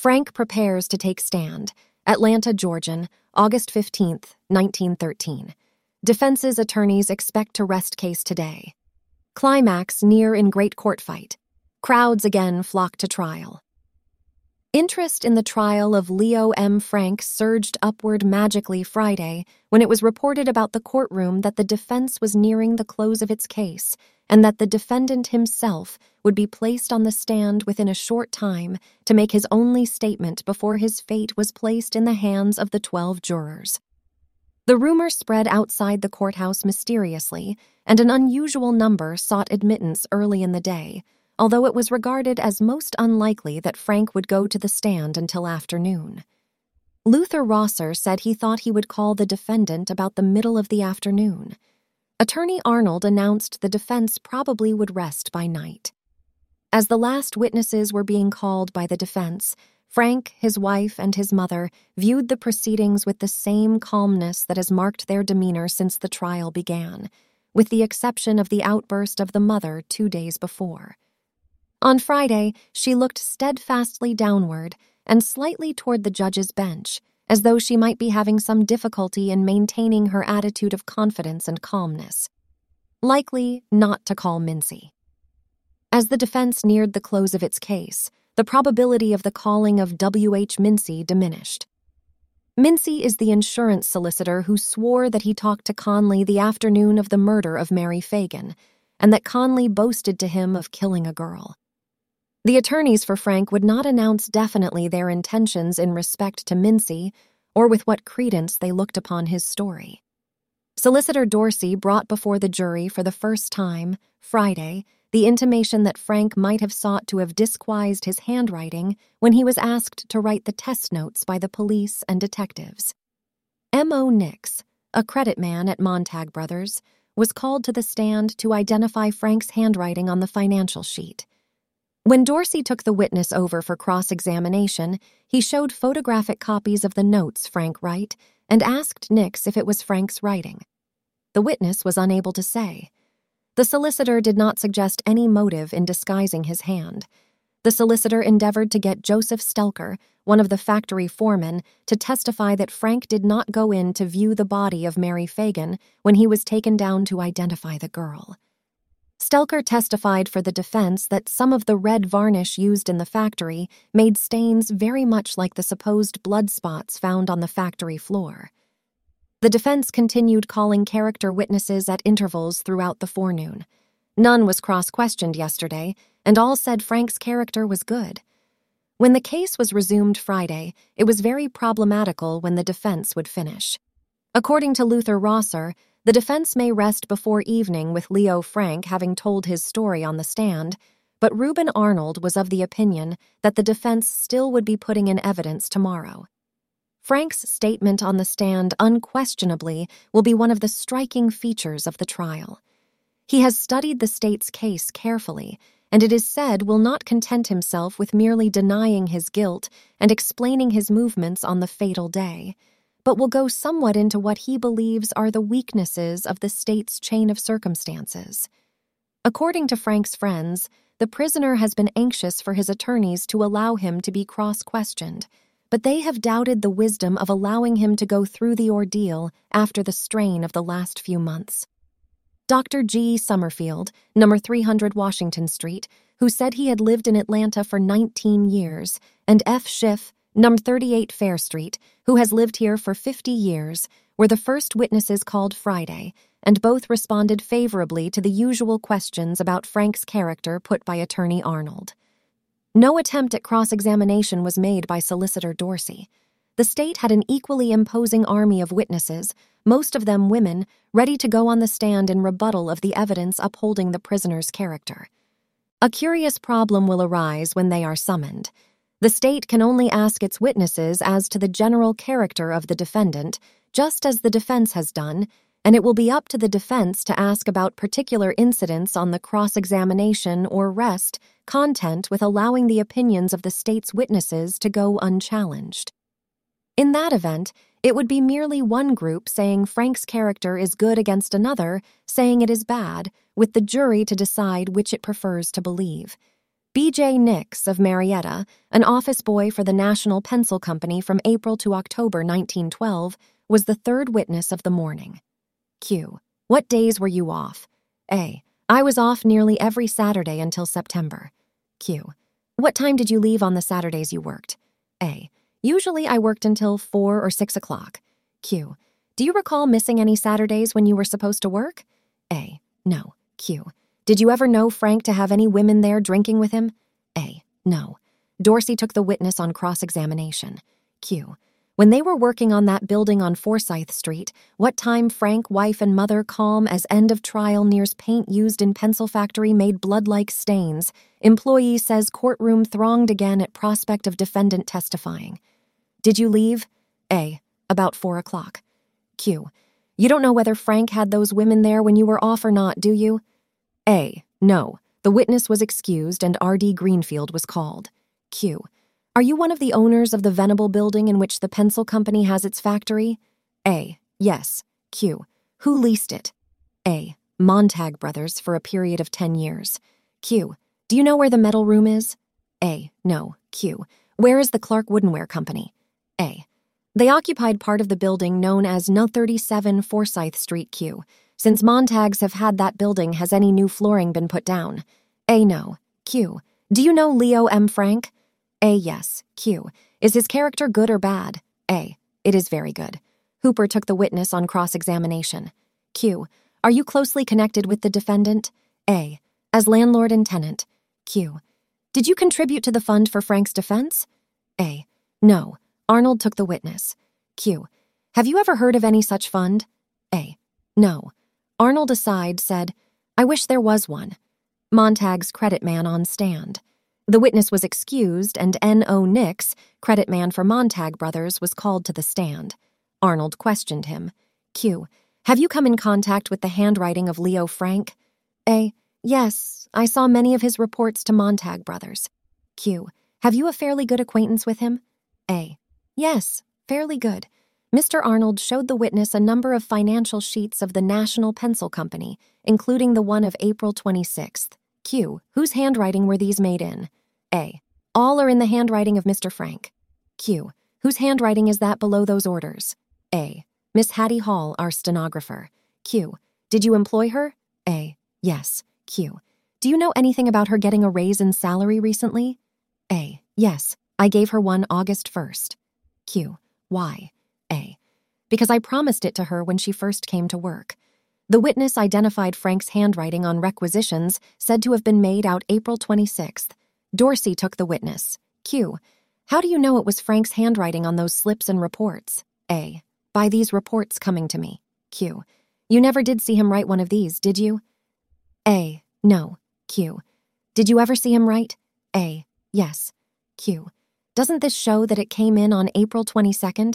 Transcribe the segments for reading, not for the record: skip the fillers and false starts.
Frank prepares to take stand. Atlanta, Georgian, August 15th, 1913. Defense's attorneys expect to rest case today. Climax near in great court fight. Crowds again flock to trial. Interest in the trial of Leo M. Frank surged upward magically Friday when it was reported about the courtroom that the defense was nearing the close of its case and that the defendant himself would be placed on the stand within a short time to make his only statement before his fate was placed in the hands of the 12 jurors. The rumor spread outside the courthouse mysteriously, and an unusual number sought admittance early in the day, although it was regarded as most unlikely that Frank would go to the stand until afternoon. Luther Rosser said he thought he would call the defendant about the middle of the afternoon. Attorney Arnold announced the defense probably would rest by night. As the last witnesses were being called by the defense, Frank, his wife, and his mother viewed the proceedings with the same calmness that has marked their demeanor since the trial began, with the exception of the outburst of the mother 2 days before. On Friday, she looked steadfastly downward and slightly toward the judge's bench, as though she might be having some difficulty in maintaining her attitude of confidence and calmness. Likely not to call Mincy. As the defense neared the close of its case, the probability of the calling of W.H. Mincy diminished. Mincy is the insurance solicitor who swore that he talked to Conley the afternoon of the murder of Mary Fagan, and that Conley boasted to him of killing a girl. The attorneys for Frank would not announce definitely their intentions in respect to Mincy or with what credence they looked upon his story. Solicitor Dorsey brought before the jury for the first time, Friday, the intimation that Frank might have sought to have disguised his handwriting when he was asked to write the test notes by the police and detectives. M.O. Nix, a credit man at Montag Brothers, was called to the stand to identify Frank's handwriting on the financial sheet. When Dorsey took the witness over for cross-examination, he showed photographic copies of the notes Frank wrote and asked Nix if it was Frank's writing. The witness was unable to say. The solicitor did not suggest any motive in disguising his hand. The solicitor endeavored to get Joseph Stelker, one of the factory foremen, to testify that Frank did not go in to view the body of Mary Fagan when he was taken down to identify the girl. Stelker testified for the defense that some of the red varnish used in the factory made stains very much like the supposed blood spots found on the factory floor. The defense continued calling character witnesses at intervals throughout the forenoon. None was cross-questioned yesterday, and all said Frank's character was good. When the case was resumed Friday, it was very problematical when the defense would finish. According to Luther Rosser, the defense may rest before evening with Leo Frank having told his story on the stand, but Reuben Arnold was of the opinion that the defense still would be putting in evidence tomorrow. Frank's statement on the stand unquestionably will be one of the striking features of the trial. He has studied the state's case carefully, and it is said will not content himself with merely denying his guilt and explaining his movements on the fatal day, but will go somewhat into what he believes are the weaknesses of the state's chain of circumstances. According to Frank's friends, the prisoner has been anxious for his attorneys to allow him to be cross-questioned, but they have doubted the wisdom of allowing him to go through the ordeal after the strain of the last few months. Dr. G. Summerfield, number 300 Washington Street, who said he had lived in Atlanta for 19 years, and F. Schiff, number 38 Fair Street, who has lived here for 50 years, were the first witnesses called Friday, and both responded favorably to the usual questions about Frank's character put by Attorney Arnold. No attempt at cross-examination was made by Solicitor Dorsey. The state had an equally imposing army of witnesses, most of them women, ready to go on the stand in rebuttal of the evidence upholding the prisoner's character. A curious problem will arise when they are summoned. The state can only ask its witnesses as to the general character of the defendant, just as the defense has done, and it will be up to the defense to ask about particular incidents on the cross-examination or rest content with allowing the opinions of the state's witnesses to go unchallenged. In that event, it would be merely one group saying Frank's character is good against another saying it is bad, with the jury to decide which it prefers to believe. B.J. Nix of Marietta, an office boy for the National Pencil Company from April to October 1912, was the third witness of the morning. Q. What days were you off? A. I was off nearly every Saturday until September. Q. What time did you leave on the Saturdays you worked? A. Usually I worked until 4 or 6 o'clock. Q. Do you recall missing any Saturdays when you were supposed to work? A. No. Q. Did you ever know Frank to have any women there drinking with him? A. No. Dorsey took the witness on cross-examination. Q. When they were working on that building on Forsyth Street, what time Frank, wife, and mother calm as end of trial nears paint used in pencil factory made blood-like stains. Employee says courtroom thronged again at prospect of defendant testifying. Did you leave? A. About 4 o'clock. Q. You don't know whether Frank had those women there when you were off or not, do you? A. No. The witness was excused and R.D. Greenfield was called. Q. Are you one of the owners of the Venable building in which the pencil company has its factory? A. Yes. Q. Who leased it? A. Montag Brothers for a period of 10 years. Q. Do you know where the metal room is? A. No. Q. Where is the Clark Woodenware Company? A. They occupied part of the building known as No. 37 Forsyth Street. Q. Since Montags have had that building, has any new flooring been put down? A. No. Q. Do you know Leo M. Frank? A. Yes. Q. Is his character good or bad? A. It is very good. Hooper took the witness on cross-examination. Q. Are you closely connected with the defendant? A. As landlord and tenant. Q. Did you contribute to the fund for Frank's defense? A. No. Arnold took the witness. Q. Have you ever heard of any such fund? A. No. Arnold aside said, I wish there was one. Montag's credit man on stand. The witness was excused and N.O. Nix, credit man for Montag Brothers, was called to the stand. Arnold questioned him. Q. Have you come in contact with the handwriting of Leo Frank? A. Yes, I saw many of his reports to Montag Brothers. Q. Have you a fairly good acquaintance with him? A. Yes, fairly good. Mr. Arnold showed the witness a number of financial sheets of the National Pencil Company, including the one of April 26th. Q. Whose handwriting were these made in? A. All are in the handwriting of Mr. Frank. Q. Whose handwriting is that below those orders? A. Miss Hattie Hall, our stenographer. Q. Did you employ her? A. Yes. Q. Do you know anything about her getting a raise in salary recently? A. Yes. I gave her one August 1st. Q. Why? A. Because I promised it to her when she first came to work. The witness identified Frank's handwriting on requisitions said to have been made out April 26th. Dorsey took the witness. Q. How do you know it was Frank's handwriting on those slips and reports? A. By these reports coming to me. Q. You never did see him write one of these, did you? A. No. Q. Did you ever see him write? A. Yes. Q. Doesn't this show that it came in on April 22nd?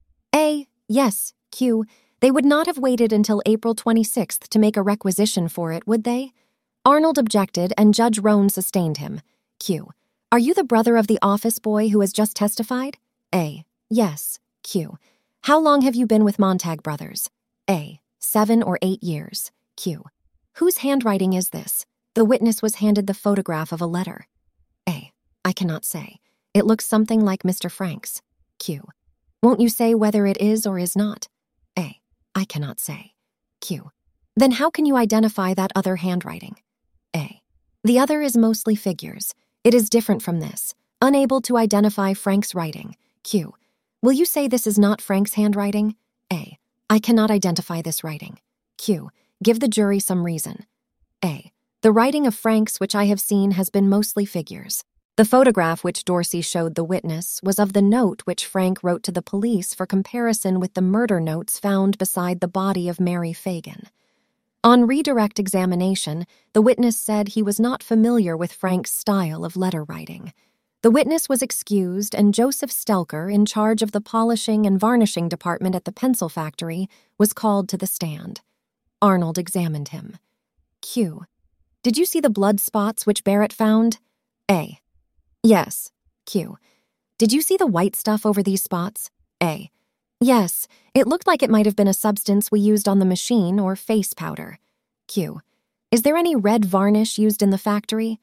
A. Yes. Q. They would not have waited until April 26th to make a requisition for it, would they? Arnold objected, and Judge Roan sustained him. Q. Are you the brother of the office boy who has just testified? A. Yes. Q. How long have you been with Montag Brothers? A. 7 or 8 years. Q. Whose handwriting is this? The witness was handed the photograph of a letter. A. I cannot say. It looks something like Mr. Frank's. Q. Won't you say whether it is or is not? A. I cannot say. Q. Then how can you identify that other handwriting? A. The other is mostly figures. It is different from this. Unable to identify Frank's writing. Q. Will you say this is not Frank's handwriting? A. I cannot identify this writing. Q. Give the jury some reason. A. The writing of Frank's which I have seen has been mostly figures. The photograph which Dorsey showed the witness was of the note which Frank wrote to the police for comparison with the murder notes found beside the body of Mary Fagan. On redirect examination, the witness said he was not familiar with Frank's style of letter writing. The witness was excused, and Joseph Stelker, in charge of the polishing and varnishing department at the pencil factory, was called to the stand. Arnold examined him. Q. Did you see the blood spots which Barrett found? A. Yes. Q. Did you see the white stuff over these spots? A. Yes. It looked like it might have been a substance we used on the machine or face powder. Q. Is there any red varnish used in the factory?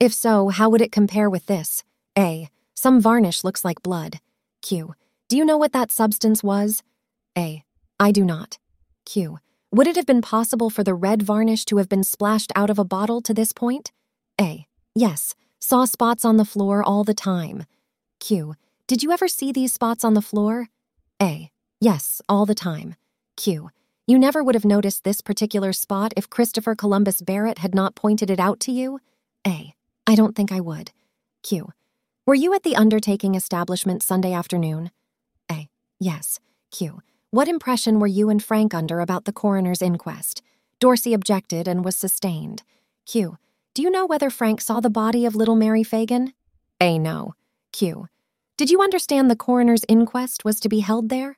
If so, how would it compare with this? A. Some varnish looks like blood. Q. Do you know what that substance was? A. I do not. Q. Would it have been possible for the red varnish to have been splashed out of a bottle to this point? A. Yes. Saw spots on the floor all the time. Q. Did you ever see these spots on the floor? A. Yes, all the time. Q. You never would have noticed this particular spot if Christopher Columbus Barrett had not pointed it out to you? A. I don't think I would. Q. Were you at the undertaking establishment Sunday afternoon? A. Yes. Q. What impression were you and Frank under about the coroner's inquest? Dorsey objected and was sustained. Q. Do you know whether Frank saw the body of little Mary Fagan? A. No. Q. Did you understand the coroner's inquest was to be held there?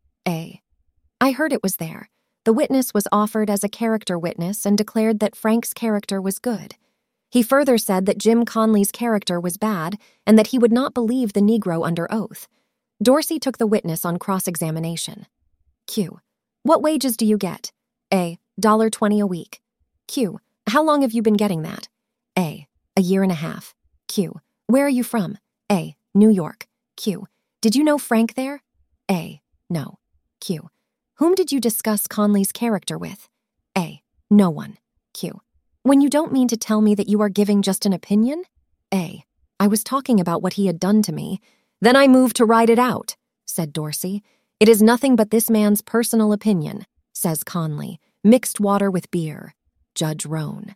A. I heard it was there. The witness was offered as a character witness and declared that Frank's character was good. He further said that Jim Conley's character was bad and that he would not believe the Negro under oath. Dorsey took the witness on cross-examination. Q. What wages do you get? A. $1.20 a week. Q. How long have you been getting that? A. A year and a half. Q. Where are you from? A. New York. Q. Did you know Frank there? A. No. Q. Whom did you discuss Conley's character with? A. No one. Q. When you don't mean to tell me that you are giving just an opinion? A. I was talking about what he had done to me. Then I moved to write it out, said Dorsey. It is nothing but this man's personal opinion, says Conley. Mixed water with beer. Judge Roan.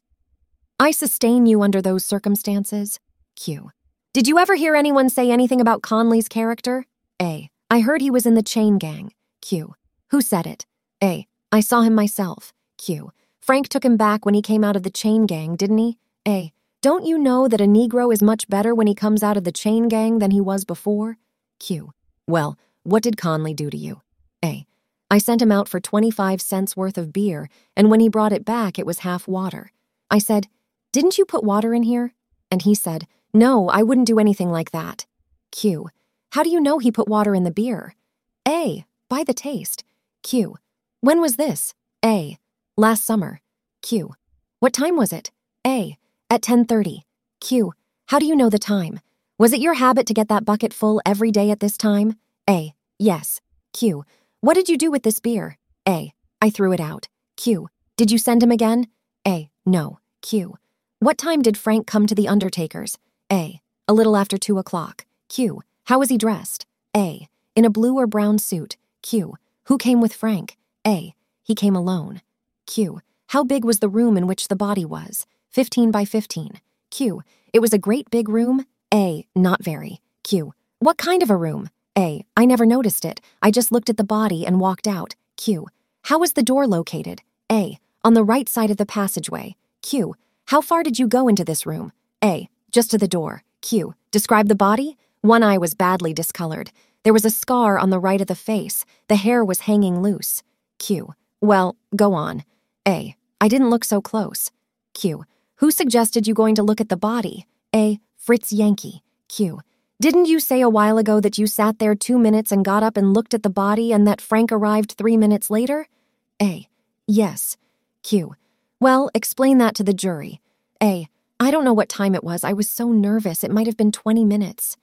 I sustain you under those circumstances. Q. Did you ever hear anyone say anything about Conley's character? A. I heard he was in the chain gang. Q. Who said it? A. I saw him myself. Q. Frank took him back when he came out of the chain gang, didn't he? A. Don't you know that a Negro is much better when he comes out of the chain gang than he was before? Q. Well, what did Conley do to you? A. I sent him out for 25 cents worth of beer, and when he brought it back, it was half water. I said, didn't you put water in here? And he said, no, I wouldn't do anything like that. Q. How do you know he put water in the beer? A. By the taste. Q. When was this? A. Last summer. Q. What time was it? A. At 10:30. Q. How do you know the time? Was it your habit to get that bucket full every day at this time? A. Yes. Q. What did you do with this beer? A. I threw it out. Q. Did you send him again? A. No. Q. What time did Frank come to the undertaker's? A. A little after 2 o'clock. Q. How was he dressed? A. In a blue or brown suit. Q. Who came with Frank? A. He came alone. Q. How big was the room in which the body was? 15 by 15. Q. It was a great big room? A. Not very. Q. What kind of a room? A. I never noticed it. I just looked at the body and walked out. Q. How was the door located? A. On the right side of the passageway. Q. How far did you go into this room? A. Just to the door. Q. Describe the body? One eye was badly discolored. There was a scar on the right of the face. The hair was hanging loose. Q. Well, go on. A. I didn't look so close. Q. Who suggested you going to look at the body? A. Fritz Yankee. Q. Didn't you say a while ago that you sat there 2 minutes and got up and looked at the body and that Frank arrived 3 minutes later? A. Yes. Q. Well, explain that to the jury. A. I don't know what time it was. I was so nervous. It might have been 20 minutes.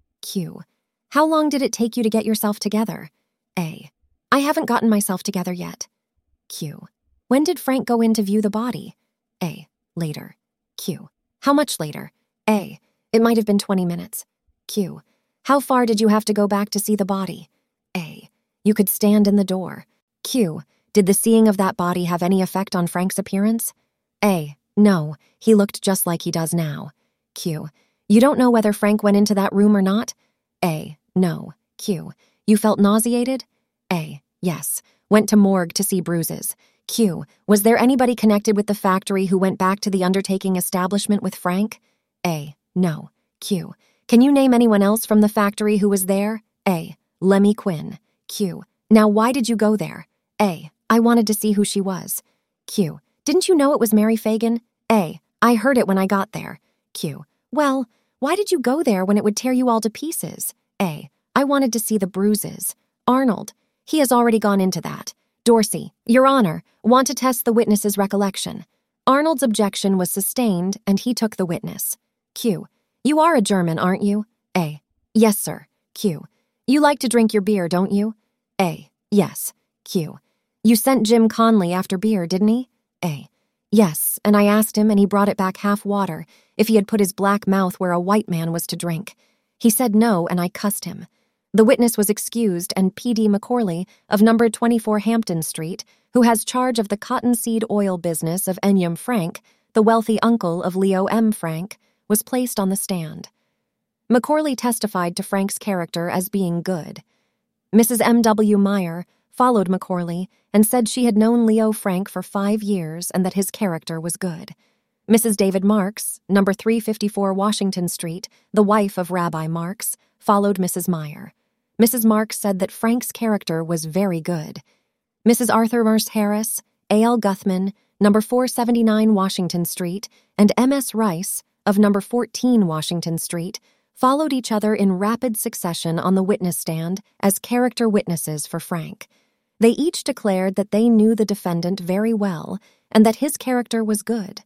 Q. How long did it take you to get yourself together? A. I haven't gotten myself together yet. Q. When did Frank go in to view the body? A. Later. Q. How much later? A. It might have been 20 minutes. Q. How far did you have to go back to see the body? A. You could stand in the door. Q. Did the seeing of that body have any effect on Frank's appearance? A. No, he looked just like he does now. Q. You don't know whether Frank went into that room or not? A. No. Q. You felt nauseated? A. Yes. Went to morgue to see bruises. Q. Was there anybody connected with the factory who went back to the undertaking establishment with Frank? A. No. Q. Can you name anyone else from the factory who was there? A. Lemmy Quinn. Q. Now why did you go there? A. I wanted to see who she was. Q. Didn't you know it was Mary Fagan? A. I heard it when I got there. Q. Well, why did you go there when it would tear you all to pieces? A. I wanted to see the bruises. Arnold. He has already gone into that. Dorsey. Your Honor. Want to test the witness's recollection. Arnold's objection was sustained, and he took the witness. Q. You are a German, aren't you? A. Yes, sir. Q. You like to drink your beer, don't you? A. Yes. Q. You sent Jim Conley after beer, didn't he? A. Yes, and I asked him and he brought it back half water if he had put his black mouth where a white man was to drink. He said no and I cussed him. The witness was excused and P.D. McCorley of number 24 Hampton Street, who has charge of the cottonseed oil business of Enyam Frank, the wealthy uncle of Leo M. Frank, was placed on the stand. McCorley testified to Frank's character as being good. Mrs. M.W. Meyer followed McCorley and said she had known Leo Frank for 5 years and that his character was good. Mrs. David Marks, number 354 Washington Street, the wife of Rabbi Marks, followed Mrs. Meyer. Mrs. Marks said that Frank's character was very good. Mrs. Arthur Merce Harris, A.L. Guthman, number 479 Washington Street, and M.S. Rice, of number 14 Washington Street, followed each other in rapid succession on the witness stand as character witnesses for Frank. They each declared that they knew the defendant very well and that his character was good.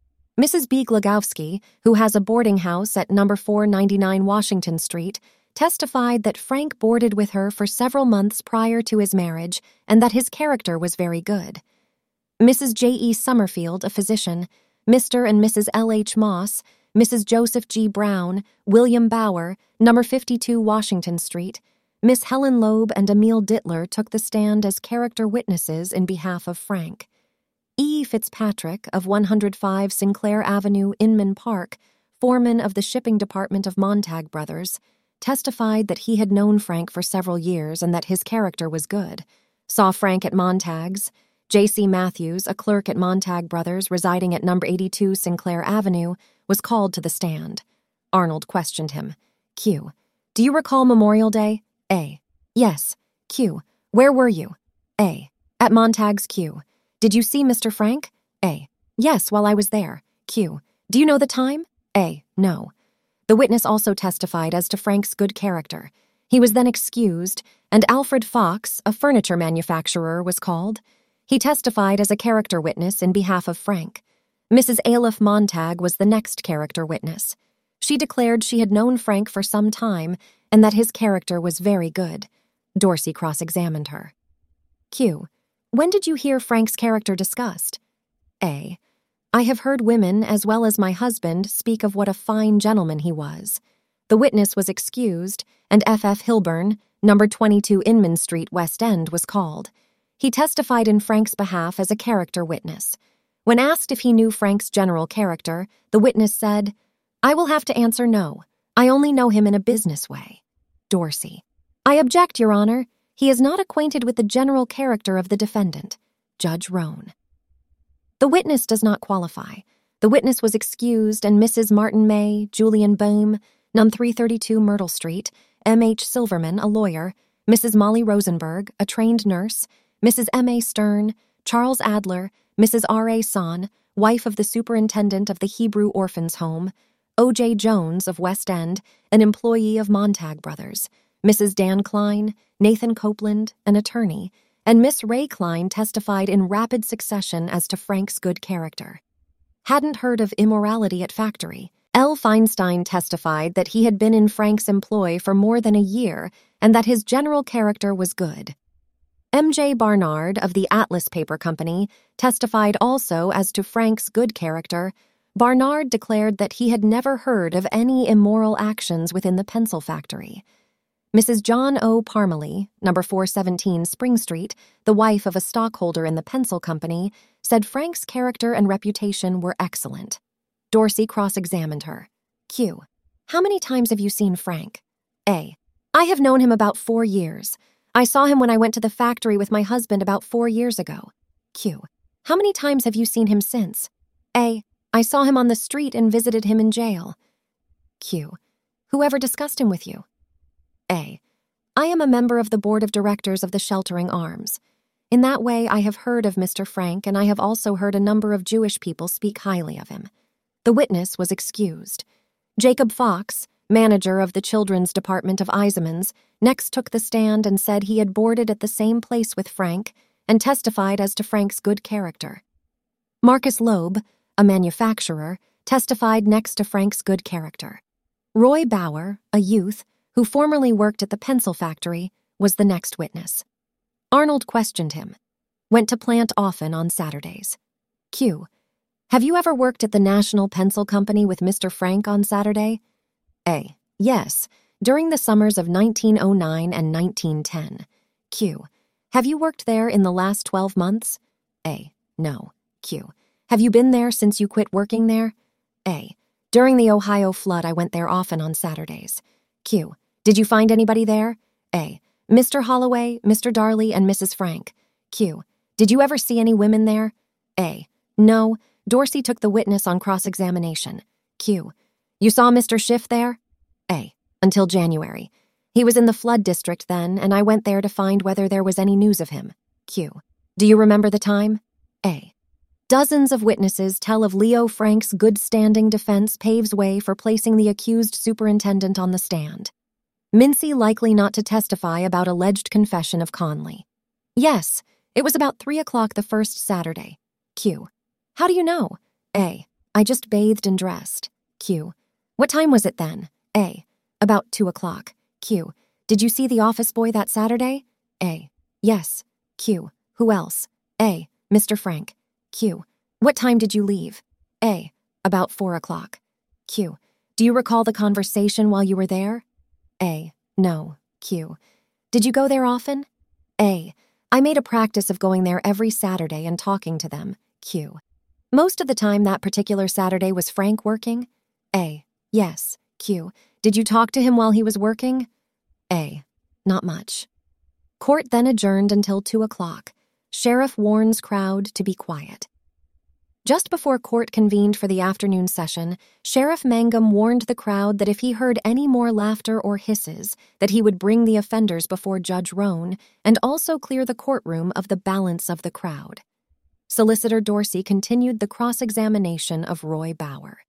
Mrs. B. Glogowski, who has a boarding house at number 499 Washington Street, testified that Frank boarded with her for several months prior to his marriage and that his character was very good. Mrs. J. E. Summerfield, a physician, Mr. and Mrs. L. H. Moss, Mrs. Joseph G. Brown, William Bauer, number 52 Washington Street, Miss Helen Loeb and Emil Dittler took the stand as character witnesses in behalf of Frank. E. Fitzpatrick of 105 Sinclair Avenue, Inman Park, foreman of the shipping department of Montag Brothers, testified that he had known Frank for several years and that his character was good. Saw Frank at Montag's. J.C. Matthews, a clerk at Montag Brothers residing at number 82 Sinclair Avenue, was called to the stand. Arnold questioned him. Q. Do you recall Memorial Day? A. Yes. Q. Where were you? A. At Montag's. Q. Did you see Mr. Frank? A. Yes, while I was there. Q. Do you know the time? A. No. The witness also testified as to Frank's good character. He was then excused, and Alfred Fox, a furniture manufacturer, was called. He testified as a character witness in behalf of Frank. Mrs. Aleph Montag was the next character witness. She declared she had known Frank for some time and that his character was very good. Dorsey cross-examined her. Q. When did you hear Frank's character discussed? A. I have heard women, as well as my husband, speak of what a fine gentleman he was. The witness was excused, and F.F. Hilburn, number 22 Inman Street, West End, was called. He testified in Frank's behalf as a character witness. When asked if he knew Frank's general character, the witness said, I will have to answer no. I only know him in a business way. Dorsey. I object, Your Honor. He is not acquainted with the general character of the defendant. Judge Roan. The witness does not qualify. The witness was excused, and Mrs. Martin May, Julian Boehm, num 332 Myrtle Street, M.H. Silverman, a lawyer, Mrs. Molly Rosenberg, a trained nurse, Mrs. M.A. Stern, Charles Adler, Mrs. R.A. Son, wife of the superintendent of the Hebrew Orphans' Home, O.J. Jones of West End, an employee of Montag Brothers, Mrs. Dan Klein, Nathan Copeland, an attorney, and Miss Ray Klein testified in rapid succession as to Frank's good character. Hadn't heard of immorality at factory. L. Feinstein testified that he had been in Frank's employ for more than a year and that his general character was good. M.J. Barnard of the Atlas Paper Company testified also as to Frank's good character. Barnard declared that he had never heard of any immoral actions within the pencil factory. Mrs. John O. Parmalee, number 417 Spring Street, the wife of a stockholder in the pencil company, said Frank's character and reputation were excellent. Dorsey cross-examined her. Q. How many times have you seen Frank? A. I have known him about 4 years. I saw him when I went to the factory with my husband about 4 years ago. Q. How many times have you seen him since? A. I saw him on the street and visited him in jail. Q. Whoever discussed him with you? A. I am a member of the board of directors of the Sheltering Arms. In that way, I have heard of Mr. Frank, and I have also heard a number of Jewish people speak highly of him. The witness was excused. Jacob Fox, manager of the children's department of Eisenman's, next took the stand and said he had boarded at the same place with Frank and testified as to Frank's good character. Marcus Loeb, a manufacturer, testified next to Frank's good character. Roy Bauer, a youth who formerly worked at the pencil factory, was the next witness. Arnold questioned him. Went to plant often on Saturdays. Q. Have you ever worked at the National Pencil Company with Mr. Frank on Saturday? A. Yes, during the summers of 1909 and 1910. Q. Have you worked there in the last 12 months? A. No. Q. Have you been there since you quit working there? A. During the Ohio flood, I went there often on Saturdays. Q. Did you find anybody there? A. Mr. Holloway, Mr. Darley, and Mrs. Frank. Q. Did you ever see any women there? A. No. Dorsey took the witness on cross-examination. Q. You saw Mr. Schiff there? A. Until January. He was in the flood district then, and I went there to find whether there was any news of him. Q. Do you remember the time? A. Dozens of witnesses tell of Leo Frank's good-standing defense paves way for placing the accused superintendent on the stand. Mincy likely not to testify about alleged confession of Conley. Yes, it was about 3 o'clock the first Saturday. Q. How do you know? A. I just bathed and dressed. Q. What time was it then? A. About 2 o'clock. Q. Did you see the office boy that Saturday? A. Yes. Q. Who else? A. Mr. Frank. Q. What time did you leave? A. About 4 o'clock. Q. Do you recall the conversation while you were there? A. No. Q. Did you go there often? A. I made a practice of going there every Saturday and talking to them. Q. Most of the time that particular Saturday was Frank working? A. Yes. Q. Did you talk to him while he was working? A. Not much. Court then adjourned until 2 o'clock. Sheriff warns crowd to be quiet. Just before court convened for the afternoon session, Sheriff Mangum warned the crowd that if he heard any more laughter or hisses, that he would bring the offenders before Judge Roan and also clear the courtroom of the balance of the crowd. Solicitor Dorsey continued the cross-examination of Roy Bauer.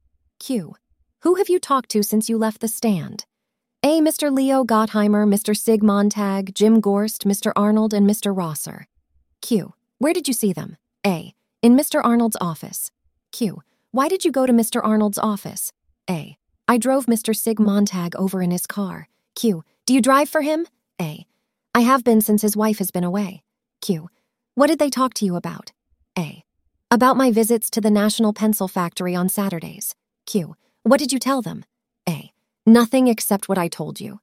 Q. Who have you talked to since you left the stand? A. Mr. Leo Gottheimer, Mr. Sig Montag, Jim Gorst, Mr. Arnold, and Mr. Rosser. Q. Where did you see them? A. In Mr. Arnold's office. Q. Why did you go to Mr. Arnold's office? A. I drove Mr. Sig Montag over in his car. Q. Do you drive for him? A. I have been since his wife has been away. Q. What did they talk to you about? A. About my visits to the National Pencil Factory on Saturdays. Q. What did you tell them? A. Nothing except what I told you.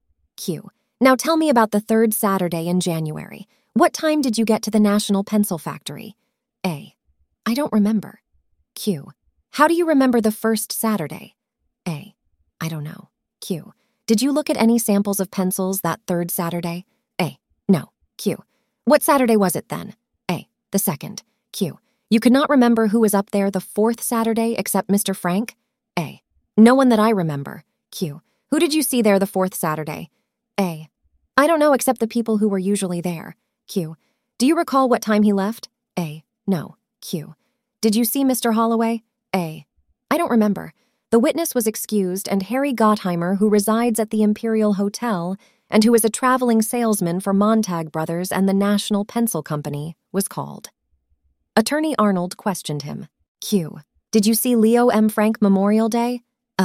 Q. Now tell me about the third Saturday in January. What time did you get to the National Pencil Factory? A. I don't remember. Q. How do you remember the first Saturday? A. I don't know. Q. Did you look at any samples of pencils that third Saturday? A. No. Q. What Saturday was it then? A. The second. Q. You could not remember who was up there the fourth Saturday except Mr. Frank? A. No one that I remember. Q. Who did you see there the fourth Saturday? A. I don't know except the people who were usually there. Q. Do you recall what time he left? A. No. Q. Did you see Mr. Holloway? A. I don't remember. The witness was excused, and Harry Gottheimer, who resides at the Imperial Hotel and who is a traveling salesman for Montag Brothers and the National Pencil Company, was called. Attorney Arnold questioned him. Q. Did you see Leo M. Frank Memorial Day?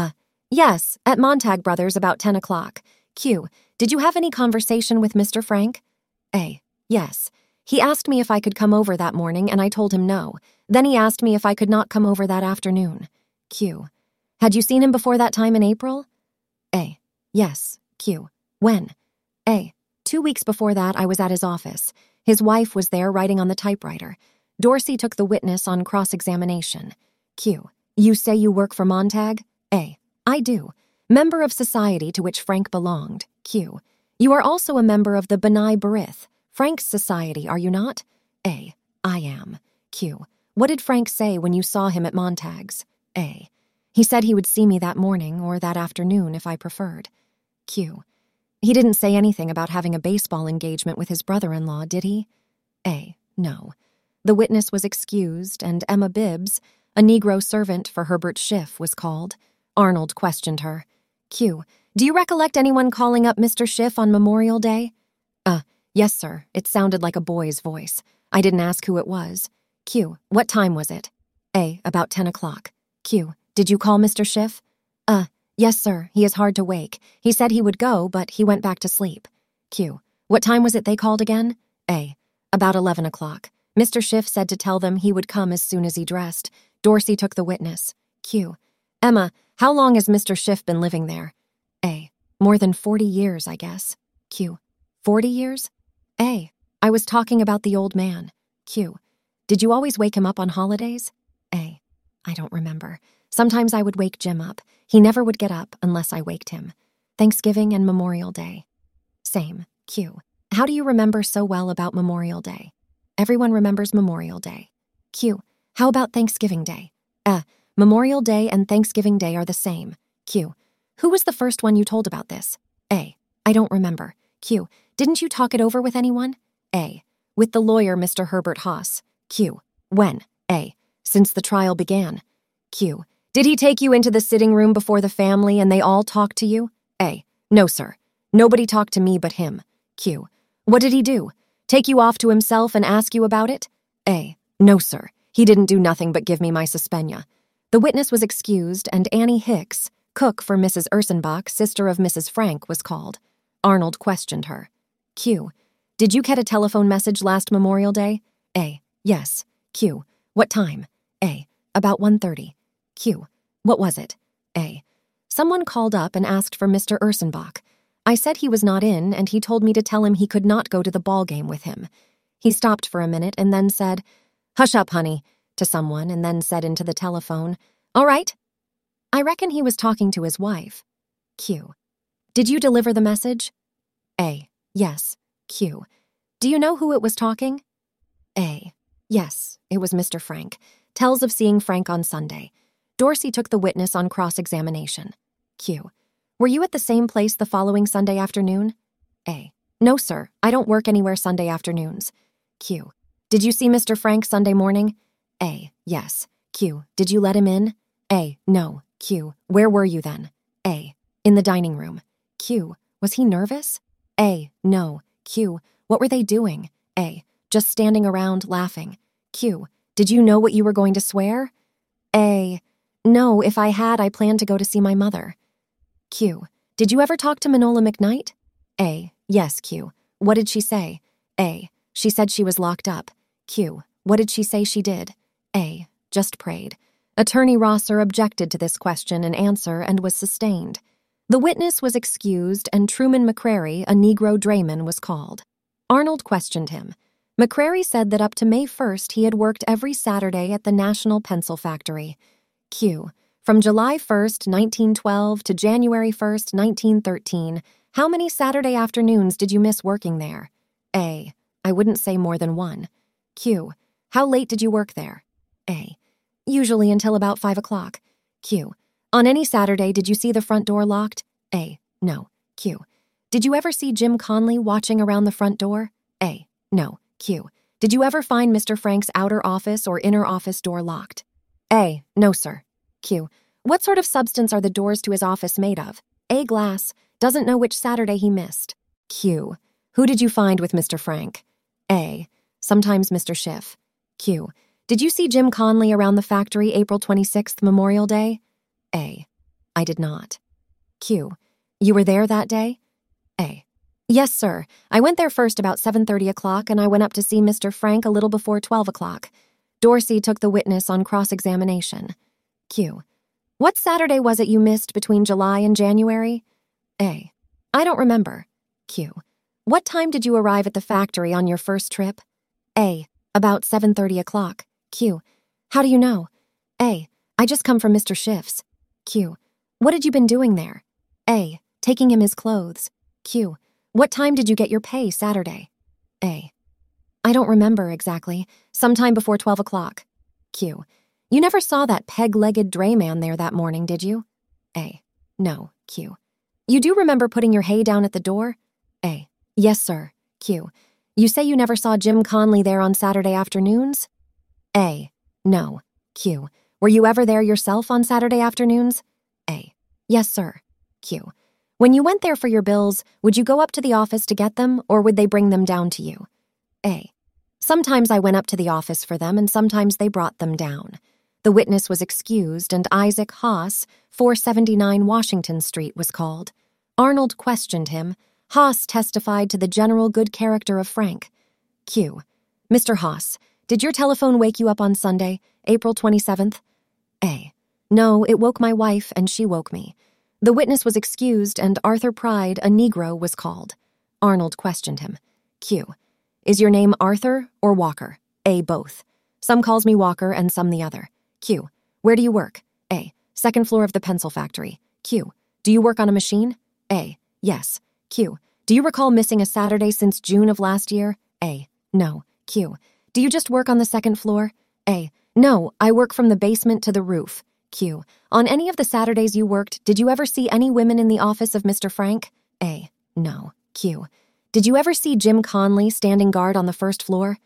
Yes, at Montag Brothers about 10 o'clock. Q. Did you have any conversation with Mr. Frank? A. Yes. He asked me if I could come over that morning, and I told him no. Then he asked me if I could not come over that afternoon. Q. Had you seen him before that time in April? A. Yes. Q. When? A. 2 weeks before that, I was at his office. His wife was there writing on the typewriter. Dorsey took the witness on cross-examination. Q. You say you work for Montag? A. I do. Member of society to which Frank belonged. Q. You are also a member of the B'nai B'rith, Frank's society, are you not? A. I am. Q. What did Frank say when you saw him at Montag's? A. He said he would see me that morning or that afternoon if I preferred. Q. He didn't say anything about having a baseball engagement with his brother-in-law, did he? A. No. The witness was excused, and Emma Bibbs, a Negro servant for Herbert Schiff, was called. Arnold questioned her. Q. Do you recollect anyone calling up Mr. Schiff on Memorial Day? Yes, sir. It sounded like a boy's voice. I didn't ask who it was. Q. What time was it? A. About 10 o'clock. Q. Did you call Mr. Schiff? Yes, sir. He is hard to wake. He said he would go, but he went back to sleep. Q. What time was it they called again? A. About 11 o'clock. Mr. Schiff said to tell them he would come as soon as he dressed. Dorsey took the witness. Q. Emma, how long has Mr. Schiff been living there? A. More than 40 years, I guess. Q. 40 years? A. I was talking about the old man. Q. Did you always wake him up on holidays? A. I don't remember. Sometimes I would wake Jim up. He never would get up unless I waked him. Thanksgiving and Memorial Day. Same. Q. How do you remember so well about Memorial Day? Everyone remembers Memorial Day. Q. How about Thanksgiving Day? Memorial Day and Thanksgiving Day are the same. Q. Who was the first one you told about this? A. I don't remember. Q. Didn't you talk it over with anyone? A. With the lawyer, Mr. Herbert Haas. Q. When? A. Since the trial began. Q. Did he take you into the sitting room before the family and they all talked to you? A. No, sir. Nobody talked to me but him. Q. What did he do? Take you off to himself and ask you about it? A. No, sir. He didn't do nothing but give me my suspenia. The witness was excused, and Annie Hicks, cook for Mrs. Ursenbach, sister of Mrs. Frank, was called. Arnold questioned her. Q. Did you get a telephone message last Memorial Day? A. Yes. Q. What time? A. About 1:30. Q. What was it? A. Someone called up and asked for Mr. Ursenbach. I said he was not in, and he told me to tell him he could not go to the ball game with him. He stopped for a minute and then said, "Hush up, honey," to someone, and then said into the telephone, "All right." I reckon he was talking to his wife. Q. Did you deliver the message? A. Yes. Q. Do you know who it was talking? A. Yes, it was Mr. Frank. Tells of seeing Frank on Sunday. Dorsey took the witness on cross-examination. Q. Were you at the same place the following Sunday afternoon? A. No, sir. I don't work anywhere Sunday afternoons. Q. Did you see Mr. Frank Sunday morning? A. Yes. Q. Did you let him in? A. No. Q. Where were you then? A. In the dining room. Q. Was he nervous? A. No. Q. What were they doing? A. Just standing around laughing. Q. Did you know what you were going to swear? A. No, if I had, I planned to go to see my mother. Q. Did you ever talk to Manola McKnight? A. Yes, Q. What did she say? A. She said she was locked up. Q. What did she say she did? A. Just prayed. Attorney Rosser objected to this question and answer and was sustained. The witness was excused and Truman McCrary, a Negro drayman, was called. Arnold questioned him. McCrary said that up to May 1st he had worked every Saturday at the National Pencil Factory. Q. From July 1st, 1912 to January 1st, 1913, how many Saturday afternoons did you miss working there? A. I wouldn't say more than one. Q. How late did you work there? A. Usually until about 5 o'clock. Q. On any Saturday, did you see the front door locked? A. No. Q. Did you ever see Jim Conley watching around the front door? A. No. Q. Did you ever find Mr. Frank's outer office or inner office door locked? A. No, sir. Q. What sort of substance are the doors to his office made of? A. Glass. Doesn't know which Saturday he missed. Q. Who did you find with Mr. Frank? A. Sometimes Mr. Schiff. Q. Did you see Jim Conley around the factory April 26th, Memorial Day? A. I did not. Q. You were there that day? A. Yes, sir. I went there first about 7:30 o'clock, and I went up to see Mr. Frank a little before 12 o'clock. Dorsey took the witness on cross-examination. Q. What Saturday was it you missed between July and January? A. I don't remember. Q. What time did you arrive at the factory on your first trip? A. About 7:30 o'clock. Q. How do you know? A. I just come from Mr. Schiff's. Q. What had you been doing there? A. Taking him his clothes. Q. What time did you get your pay Saturday? A. I don't remember exactly. Sometime before 12 o'clock. Q. You never saw that peg-legged drayman there that morning, did you? A. No. Q. You do remember putting your hay down at the door? A. Yes, sir. Q. You say you never saw Jim Conley there on Saturday afternoons? A. No. Q. Were you ever there yourself on Saturday afternoons? A. Yes, sir. Q. When you went there for your bills, would you go up to the office to get them, or would they bring them down to you? A. Sometimes I went up to the office for them, and sometimes they brought them down. The witness was excused and Isaac Haas, 479 Washington Street, was called. Arnold questioned him. Haas testified to the general good character of Frank. Q. Mr. Haas, did your telephone wake you up on Sunday, April 27th? A. No, it woke my wife and she woke me. The witness was excused and Arthur Pride, a Negro, was called. Arnold questioned him. Q. Is your name Arthur or Walker? A. Both. Some calls me Walker and some the other. Q. Where do you work? A. Second floor of the pencil factory. Q. Do you work on a machine? A. Yes. Q. Do you recall missing a Saturday since June of last year? A. No. Q. Do you just work on the second floor? A. No, I work from the basement to the roof. Q. On any of the Saturdays you worked, did you ever see any women in the office of Mr. Frank? A. No. Q. Did you ever see Jim Conley standing guard on the first floor?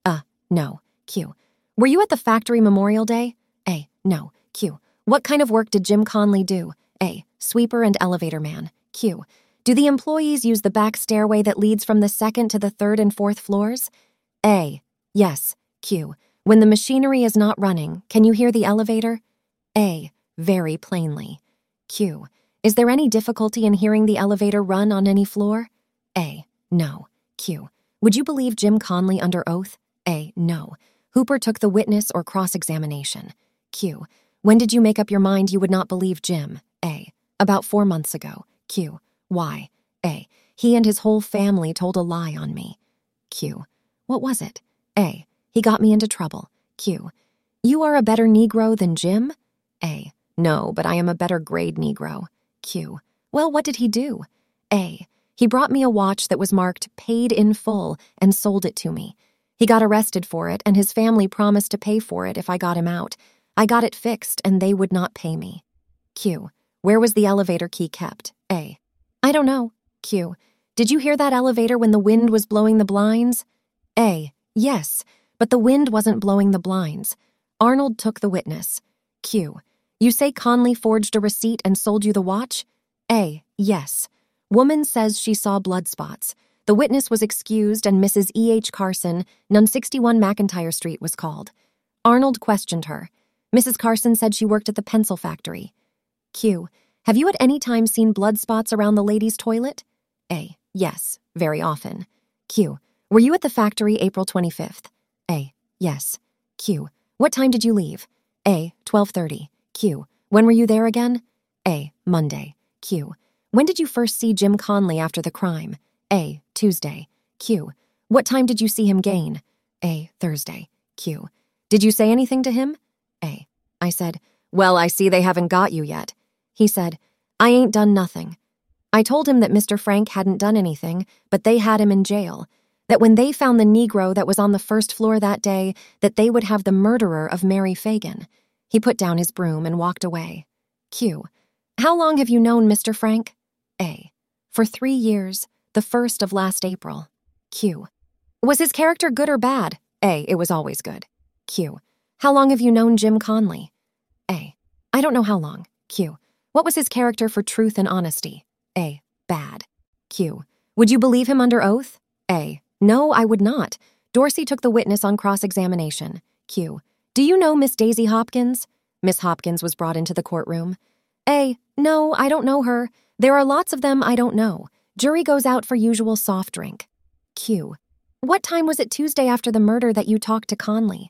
No. Q. Were you at the factory Memorial Day? A. No. Q. What kind of work did Jim Conley do? A. Sweeper and elevator man. Q. Do the employees use the back stairway that leads from the second to the third and fourth floors? A. Yes. Q. When the machinery is not running, can you hear the elevator? A. Very plainly. Q. Is there any difficulty in hearing the elevator run on any floor? A. No. Q. Would you believe Jim Conley under oath? A. No. Hooper took the witness or cross-examination. Q. When did you make up your mind you would not believe Jim? A. About 4 months ago. Q. Why? A. He and his whole family told a lie on me. Q. What was it? A. He got me into trouble. Q. You are a better Negro than Jim? A. No, but I am a better grade Negro. Q. Well, what did he do? A. He brought me a watch that was marked paid in full and sold it to me. He got arrested for it, and his family promised to pay for it if I got him out. I got it fixed, and they would not pay me. Q. Where was the elevator key kept? A. I don't know. Q. Did you hear that elevator when the wind was blowing the blinds? A. Yes, but the wind wasn't blowing the blinds. Arnold took the witness. Q. You say Conley forged a receipt and sold you the watch? A. Yes. Woman says she saw blood spots. The witness was excused and Mrs. E.H. Carson, Nunn 61 McIntyre Street, was called. Arnold questioned her. Mrs. Carson said she worked at the pencil factory. Q. Have you at any time seen blood spots around the ladies' toilet? A. Yes, very often. Q. Were you at the factory April 25th? A. Yes. Q. What time did you leave? A. 12:30. Q. When were you there again? A. Monday. Q. When did you first see Jim Conley after the crime? A. Tuesday. Q. What time did you see him gain? A. Thursday. Q. Did you say anything to him? A. I said, well, I see they haven't got you yet. He said, I ain't done nothing. I told him that Mr. Frank hadn't done anything, but they had him in jail, that when they found the Negro that was on the first floor that day, that they would have the murderer of Mary Fagan. He put down his broom and walked away. Q. How long have you known Mr. Frank? A. For 3 years, the 1st of last April. Q. Was his character good or bad? A. It was always good. Q. How long have you known Jim Conley? A. I don't know how long. Q. What was his character for truth and honesty? A. Bad. Q. Would you believe him under oath? A. No, I would not. Dorsey took the witness on cross-examination. Q. Do you know Miss Daisy Hopkins? Miss Hopkins was brought into the courtroom. A. No, I don't know her. There are lots of them I don't know. Jury goes out for usual soft drink. Q. What time was it Tuesday after the murder that you talked to Conley?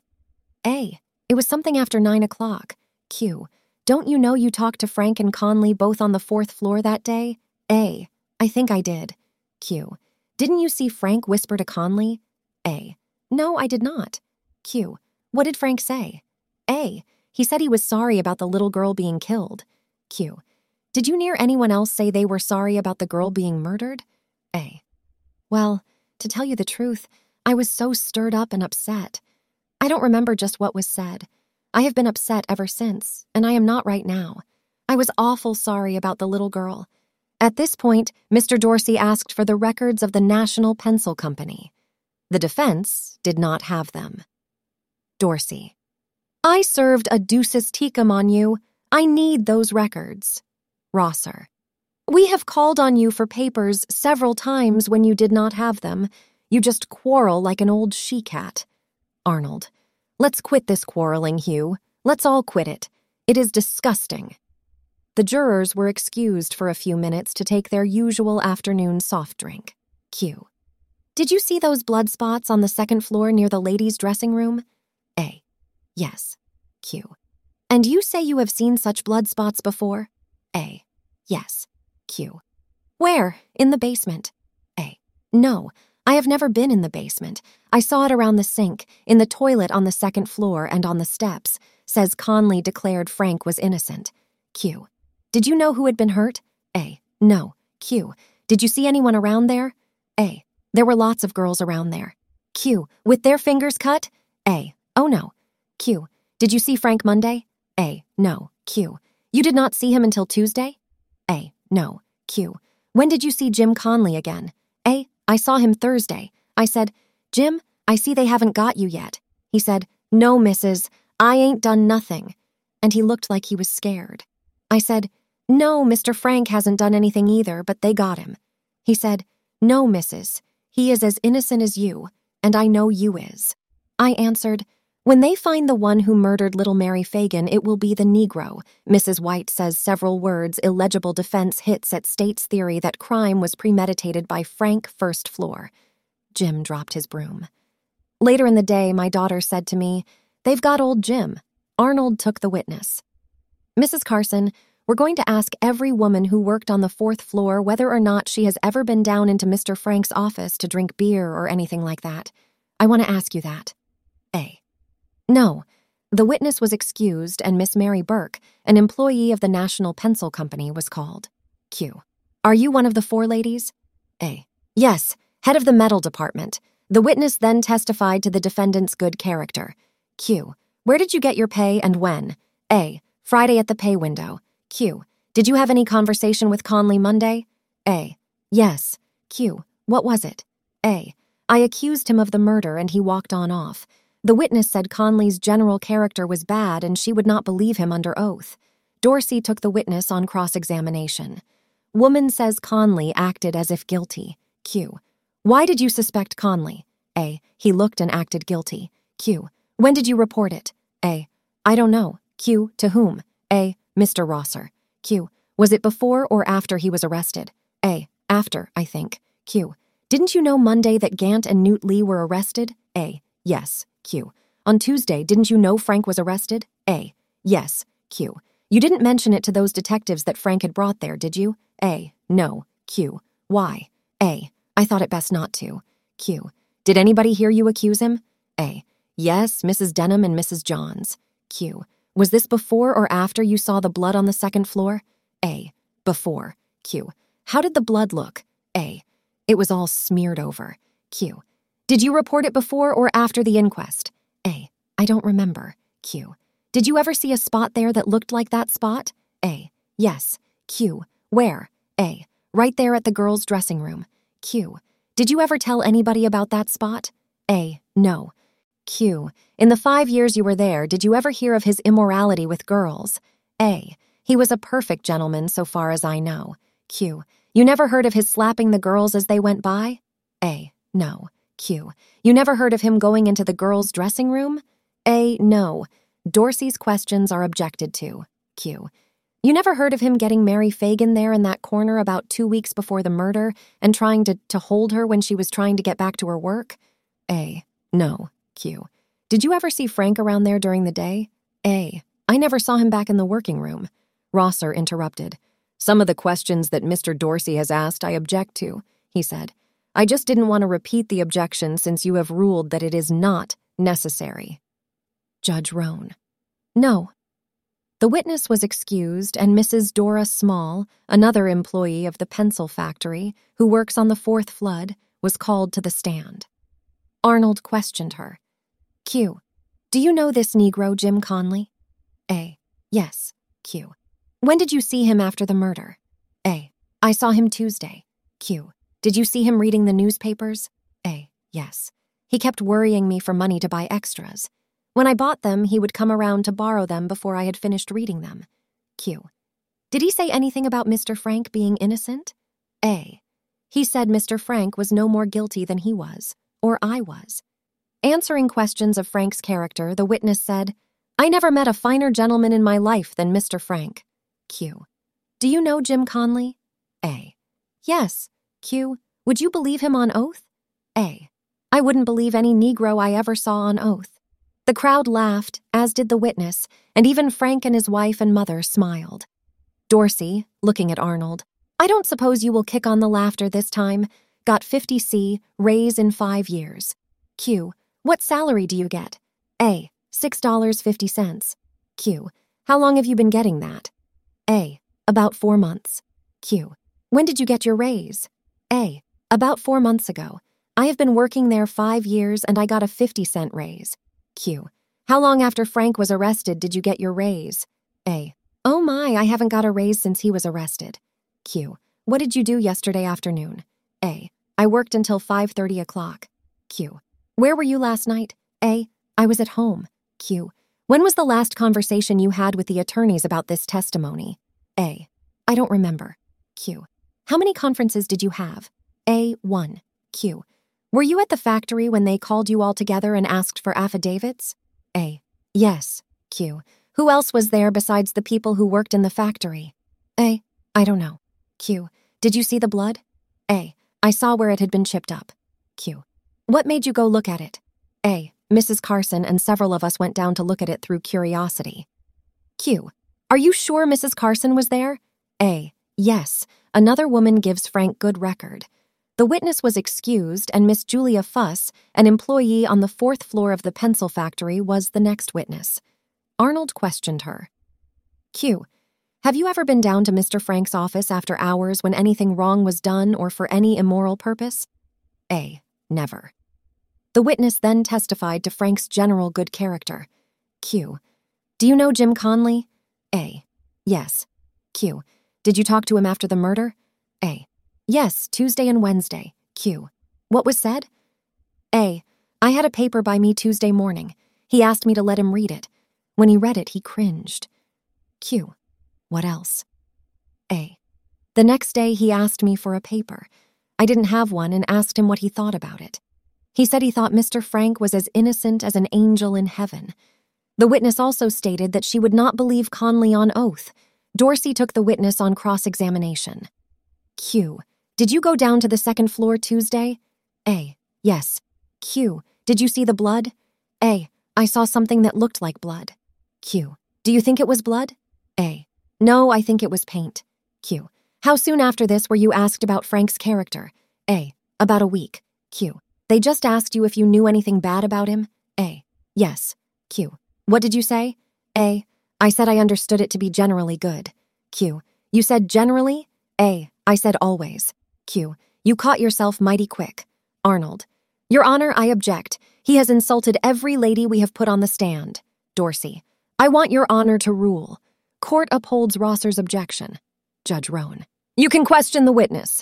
A. It was something after 9 o'clock. Q. Don't you know you talked to Frank and Conley both on the 4th floor that day? A. I think I did. Q. Didn't you see Frank whisper to Conley? A. No, I did not. Q. What did Frank say? A. He said he was sorry about the little girl being killed. Q. Did you hear anyone else say they were sorry about the girl being murdered? A. Well, to tell you the truth, I was so stirred up and upset. I don't remember just what was said. I have been upset ever since, and I am not right now. I was awful sorry about the little girl. At this point, Mr. Dorsey asked for the records of the National Pencil Company. The defense did not have them. Dorsey. I served a ducis tecum on you. I need those records. Rosser. We have called on you for papers several times when you did not have them. You just quarrel like an old she-cat. Arnold. Let's quit this quarreling, Hugh. Let's all quit it. It is disgusting. The jurors were excused for a few minutes to take their usual afternoon soft drink. Q. Did you see those blood spots on the second floor near the ladies' dressing room? A. Yes. Q. And you say you have seen such blood spots before? A. Yes. Q. Where? In the basement. A. No, I have never been in the basement. I saw it around the sink, in the toilet on the second floor, and on the steps. Says Conley declared Frank was innocent. Q. Did you know who had been hurt? A. No. Q. Did you see anyone around there? A. There were lots of girls around there. Q. With their fingers cut? A. Oh no. Q. Did you see Frank Monday? A. No. Q. You did not see him until Tuesday? A. No. Q. When did you see Jim Conley again? A. I saw him Thursday. I said, Jim, I see they haven't got you yet. He said, No, missus, I ain't done nothing. And he looked like he was scared. I said, No, Mr. Frank hasn't done anything either, but they got him. He said, No, missus, he is as innocent as you, and I know you is. I answered, When they find the one who murdered little Mary Fagan, it will be the Negro. Mrs. White says several words illegible defense hits at state's theory that crime was premeditated by Frank first floor. Jim dropped his broom. Later in the day, my daughter said to me, They've got old Jim. Arnold took the witness. Mrs. Carson, we're going to ask every woman who worked on the fourth floor whether or not she has ever been down into Mr. Frank's office to drink beer or anything like that. I want to ask you that. A. No. The witness was excused and Miss Mary Burke, an employee of the National Pencil Company, was called. Q. Are you one of the four ladies? A. Yes, head of the metal department. The witness then testified to the defendant's good character. Q. Where did you get your pay and when? A. Friday at the pay window. Q. Did you have any conversation with Conley Monday? A. Yes. Q. What was it? A. I accused him of the murder and he walked on off. The witness said Conley's general character was bad and she would not believe him under oath. Dorsey took the witness on cross-examination. Woman says Conley acted as if guilty. Q. Why did you suspect Conley? A. He looked and acted guilty. Q. When did you report it? A. I don't know. Q. To whom? A. Mr. Rosser. Q. Was it before or after he was arrested? A. After, I think. Q. Didn't you know Monday that Gant and Newt Lee were arrested? A. Yes. Q. On Tuesday, didn't you know Frank was arrested? A. Yes. Q. You didn't mention it to those detectives that Frank had brought there, did you? A. No. Q. Why? A. I thought it best not to. Q. Did anybody hear you accuse him? A. Yes, Mrs. Denham and Mrs. Johns. Q. Was this before or after you saw the blood on the second floor? A. Before. Q. How did the blood look? A. It was all smeared over. Q. Did you report it before or after the inquest? A. I don't remember. Q. Did you ever see a spot there that looked like that spot? A. Yes. Q. Where? A. Right there at the girls' dressing room. Q. Did you ever tell anybody about that spot? A. No. Q. In the 5 years you were there, did you ever hear of his immorality with girls? A. He was a perfect gentleman so far as I know. Q. You never heard of his slapping the girls as they went by? A. No. Q. You never heard of him going into the girls' dressing room? A. No. Dorsey's questions are objected to. Q. You never heard of him getting Mary Fagan there in that corner about 2 weeks before the murder and trying to hold her when she was trying to get back to her work? A. No. Q. Did you ever see Frank around there during the day? A. I never saw him back in the working room. Rosser interrupted. Some of the questions that Mr. Dorsey has asked I object to, he said. I just didn't want to repeat the objection since you have ruled that it is not necessary. Judge Roan. No. The witness was excused and Mrs. Dora Small, another employee of the pencil factory who works on the fourth flood, was called to the stand. Arnold questioned her. Q. Do you know this Negro, Jim Conley? A. Yes. Q. When did you see him after the murder? A. I saw him Tuesday. Q. Did you see him reading the newspapers? A. Yes. He kept worrying me for money to buy extras. When I bought them, he would come around to borrow them before I had finished reading them. Q. Did he say anything about Mr. Frank being innocent? A. He said Mr. Frank was no more guilty than he was, or I was. Answering questions of Frank's character, the witness said, I never met a finer gentleman in my life than Mr. Frank. Q. Do you know Jim Conley? A. Yes. Q. Would you believe him on oath? A. I wouldn't believe any Negro I ever saw on oath. The crowd laughed, as did the witness, and even Frank and his wife and mother smiled. Dorsey, looking at Arnold, I don't suppose you will kick on the laughter this time. Got 50C, raise in 5 years. Q. What salary do you get? A. $6.50. Q. How long have you been getting that? A. About 4 months. Q. When did you get your raise? A. About 4 months ago. I have been working there 5 years and I got a 50-cent raise. Q. How long after Frank was arrested did you get your raise? A. Oh my, I haven't got a raise since he was arrested. Q. What did you do yesterday afternoon? A. I worked until 5:30 o'clock. Q. Where were you last night? A. I was at home. Q. When was the last conversation you had with the attorneys about this testimony? A. I don't remember. Q. How many conferences did you have? A. 1. Q. Were you at the factory when they called you all together and asked for affidavits? A. Yes. Q. Who else was there besides the people who worked in the factory? A. I don't know. Q. Did you see the blood? A. I saw where it had been chipped up. Q. What made you go look at it? A. Mrs. Carson and several of us went down to look at it through curiosity. Q. Are you sure Mrs. Carson was there? A. Yes. Another woman gives Frank good record. The witness was excused, and Miss Julia Fuss, an employee on the 4th floor of the pencil factory, was the next witness. Arnold questioned her. Q. Have you ever been down to Mr. Frank's office after hours when anything wrong was done or for any immoral purpose? A. Never. The witness then testified to Frank's general good character. Q. Do you know Jim Conley? A. Yes. Q. Did you talk to him after the murder? A. Yes, Tuesday and Wednesday. Q. What was said? A. I had a paper by me Tuesday morning. He asked me to let him read it. When he read it, he cringed. Q. What else? A. The next day, he asked me for a paper. I didn't have one and asked him what he thought about it. He said he thought Mr. Frank was as innocent as an angel in heaven. The witness also stated that she would not believe Conley on oath. Dorsey took the witness on cross-examination. Q. Did you go down to the 2nd floor Tuesday? A. Yes. Q. Did you see the blood? A. I saw something that looked like blood. Q. Do you think it was blood? A. No, I think it was paint. Q. How soon after this were you asked about Frank's character? A. About a week. Q. They just asked you if you knew anything bad about him? A. Yes. Q. What did you say? A. I said I understood it to be generally good. Q. You said generally? A. I said always. Q. You caught yourself mighty quick. Arnold. Your Honor, I object. He has insulted every lady we have put on the stand. Dorsey. I want your Honor to rule. Court upholds Rosser's objection. Judge Roan. You can question the witness.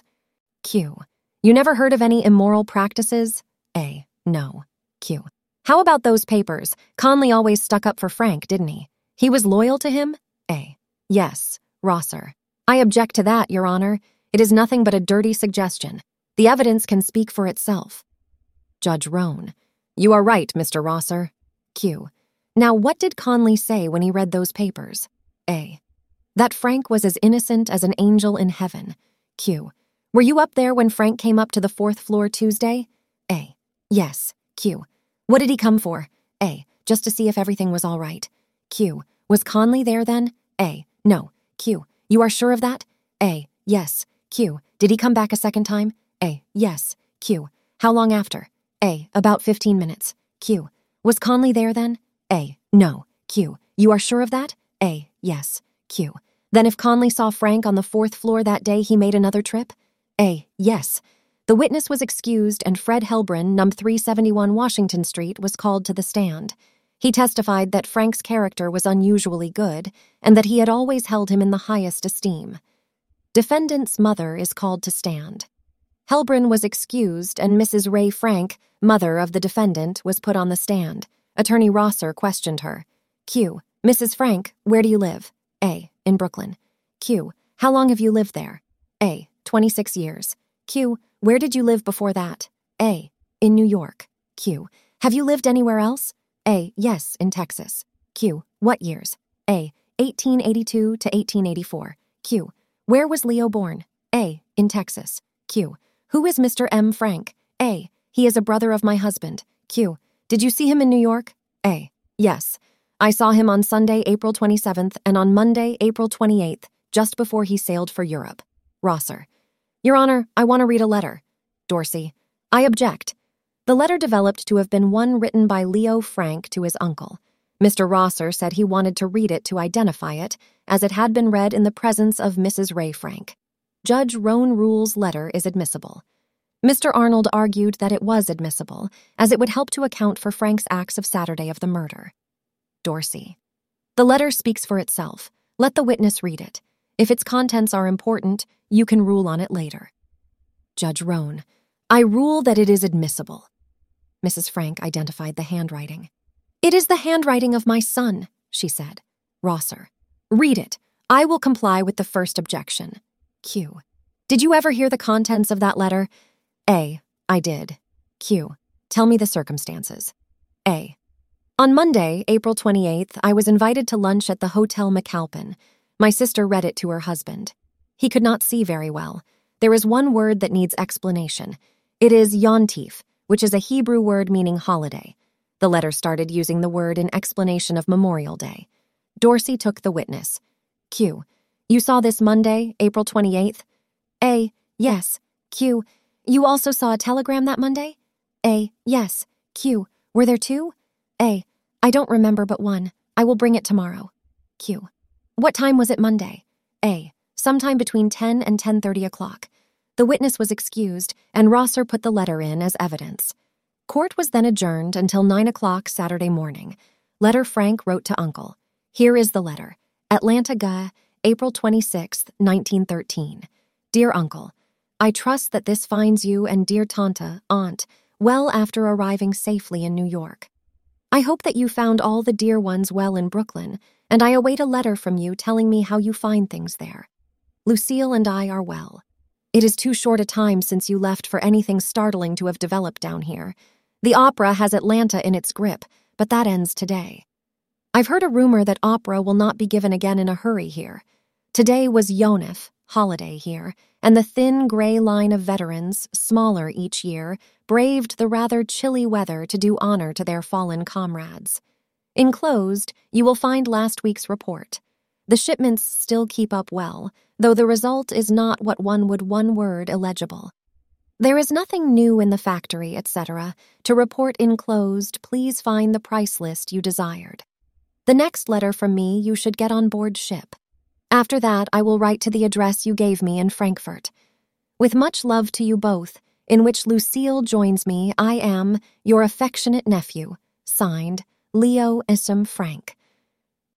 Q. You never heard of any immoral practices? A. No. Q. How about those papers? Conley always stuck up for Frank, didn't he? He was loyal to him? A. Yes. Rosser. I object to that, Your Honor. It is nothing but a dirty suggestion. The evidence can speak for itself. Judge Roan. You are right, Mr. Rosser. Q. Now, what did Conley say when he read those papers? A. That Frank was as innocent as an angel in heaven. Q. Were you up there when Frank came up to the 4th floor Tuesday? A. Yes. Q. What did he come for? A. Just to see if everything was all right. Q. Was Conley there then? A. No. Q. You are sure of that? A. Yes. Q. Did he come back a second time? A. Yes. Q. How long after? A. About 15 minutes. Q. Was Conley there then? A. No. Q. You are sure of that? A. Yes. Q. Then if Conley saw Frank on the 4th floor that day, he made another trip? A. Yes. The witness was excused and Fred Helbrin, number 371 Washington Street, was called to the stand. He testified that Frank's character was unusually good and that he had always held him in the highest esteem. Defendant's mother is called to stand. Helbrin was excused and Mrs. Ray Frank, mother of the defendant, was put on the stand. Attorney Rosser questioned her. Q. Mrs. Frank, where do you live? A. In Brooklyn. Q. How long have you lived there? A. 26 years. Q. Where did you live before that? A. In New York. Q. Have you lived anywhere else? A. Yes, in Texas. Q. What years? A. 1882 to 1884. Q. Where was Leo born? A. In Texas. Q. Who is Mr. M. Frank? A. He is a brother of my husband. Q. Did you see him in New York? A. Yes. I saw him on Sunday, April 27th, and on Monday, April 28th, just before he sailed for Europe. Rosser. Your Honor, I want to read a letter. Dorsey. I object. The letter developed to have been one written by Leo Frank to his uncle. Mr. Rosser said he wanted to read it to identify it, as it had been read in the presence of Mrs. Ray Frank. Judge Roan Rule's letter is admissible. Mr. Arnold argued that it was admissible, as it would help to account for Frank's acts of Saturday of the murder. Dorsey. The letter speaks for itself. Let the witness read it. If its contents are important, you can rule on it later. Judge Roan. I rule that it is admissible. Mrs. Frank identified the handwriting. It is the handwriting of my son, she said. Rosser. Read it. I will comply with the first objection. Q. Did you ever hear the contents of that letter? A. I did. Q. Tell me the circumstances. A. On Monday, April 28th, I was invited to lunch at the Hotel McAlpin. My sister read it to her husband. He could not see very well. There is one word that needs explanation. It is yontif, which is a Hebrew word meaning holiday. The letter started using the word in explanation of Memorial Day. Dorsey took the witness. Q. You saw this Monday, April 28th? A. Yes. Q. You also saw a telegram that Monday? A. Yes. Q. Were there two? A. I don't remember but one. I will bring it tomorrow. Q. What time was it Monday? A. Sometime between 10 and 10:30 o'clock. The witness was excused, and Rosser put the letter in as evidence. Court was then adjourned until 9 o'clock Saturday morning. Letter Frank wrote to Uncle. Here is the letter. Atlanta, GA, April 26, 1913. Dear Uncle, I trust that this finds you and dear Tanta, Aunt, well after arriving safely in New York. I hope that you found all the dear ones well in Brooklyn, and I await a letter from you telling me how you find things there. Lucille and I are well. It is too short a time since you left for anything startling to have developed down here. The opera has Atlanta in its grip, but that ends today. I've heard a rumor that opera will not be given again in a hurry here. Today was Yonif, holiday here, and the thin gray line of veterans, smaller each year, braved the rather chilly weather to do honor to their fallen comrades. Enclosed, you will find last week's report. The shipments still keep up well, though the result is not what one would one word illegible. There is nothing new in the factory, etc. To report enclosed, please find the price list you desired. The next letter from me you should get on board ship. After that, I will write to the address you gave me in Frankfurt. With much love to you both, in which Lucille joins me, I am your affectionate nephew, signed, Leo Issam Frank.